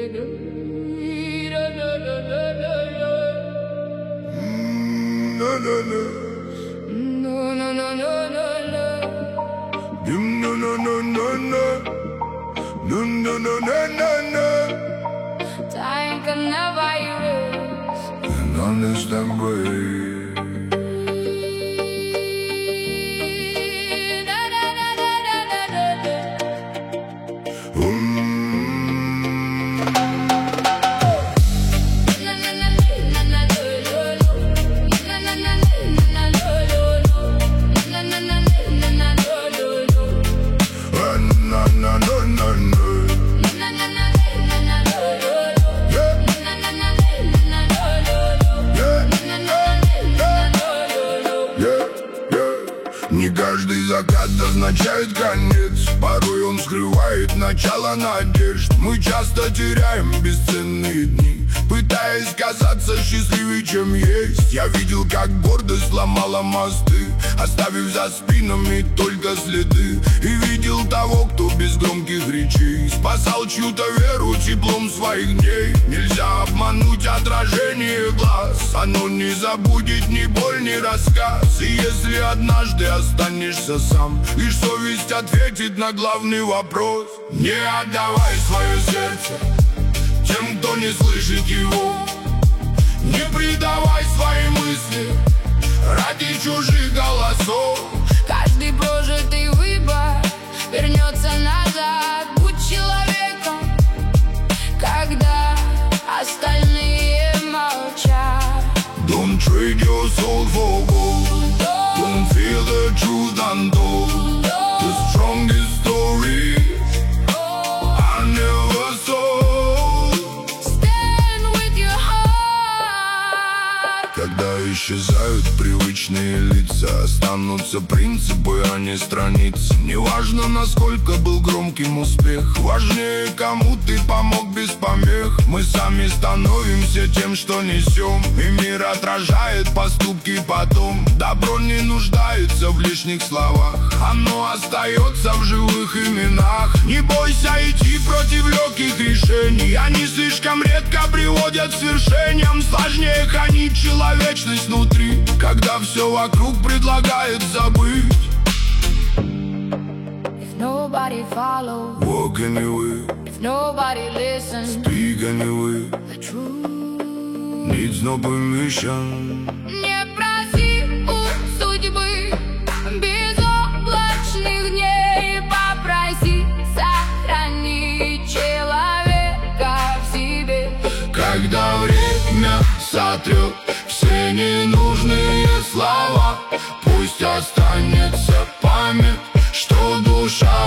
Time can never erase an honest embrace. Не каждый закат означает конец, порой он скрывает начало надежд. Мы часто теряем бесценные дни, пытаясь казаться счастливее, чем есть. Я видел, как гордость сломала мосты, оставив за спинами только следы. И видел того, кто без громких речей спасал чью-то веру теплом своих дней. Нельзя обмануть отражение глаз, оно не забудет ни боль, ни рассказ. И если однажды останешься сам, лишь совесть ответит на главный вопрос. Не отдавай свое сердце тем, кто не слышит его. Не предавай свои мысли ради чужих голосов. Каждый прожитый выбор вернется назад. Будь человеком, когда остальные молчат. Don't trade your soul for gold. Don't feel the truth untold. The strongest story I never sold. Stand with your heart. Когда исчезают привычные лица, останутся принципы, а не страницы. Неважно, насколько был громким успех, важнее, кому ты помог без помех. Мы сами становимся тем, что несем, и мир отражает поступки потом. Добро не нуждается в лишних словах, оно остается в живых именах. Не бойся идти против легких решений, они слишком редко приводят к свершениям. Сложнее хранить человечность внутри, когда все вокруг предлагает забыть. If nobody follows, Walk anyway, if nobody listens, speak anyway, the truth needs no permission. не проси у судьбы безоблачных дней, попроси сохранить человека в себе. Когда время сотрет все ненужные слова, пусть останется память, что душа